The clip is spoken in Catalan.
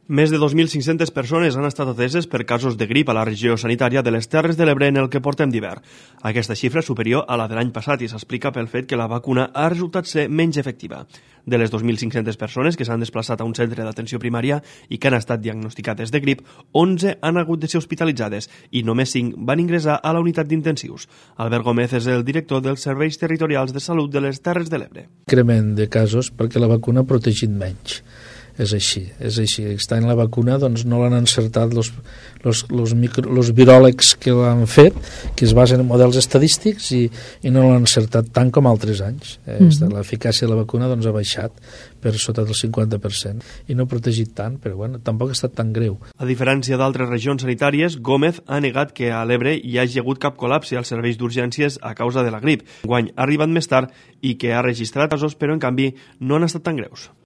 Més de 2.500 persones han estat ateses per casos de grip a la regió sanitària de les Terres de l'Ebre en el que portem d'hivern. Aquesta xifra és superior a la de l'any passat i s'explica pel fet que la vacuna ha resultat ser menys efectiva. De les 2.500 persones que s'han desplaçat a un centre d'atenció primària i que han estat diagnosticades de grip, 11 han hagut de ser hospitalitzades i només 5 van ingressar a la unitat d'intensius. Albert Gómez és el director dels Serveis Territorials de Salut de les Terres de l'Ebre. Increment de casos perquè la vacuna ha protegit menys. És així. Aquest any la vacuna doncs, no l'han encertat els viròlegs que l'han fet, que es basen en models estadístics i no l'han encertat tant com altres anys. L'eficàcia de la vacuna doncs, ha baixat per sota del 50% i no ha protegit tant, però bueno, tampoc ha estat tan greu. A diferència d'altres regions sanitàries, Gómez ha negat que a l'Ebre hi hagi hagut cap col·lapse als serveis d'urgències a causa de la grip. Enguany ha arribat més tard i que ha registrat casos, però en canvi no han estat tan greus.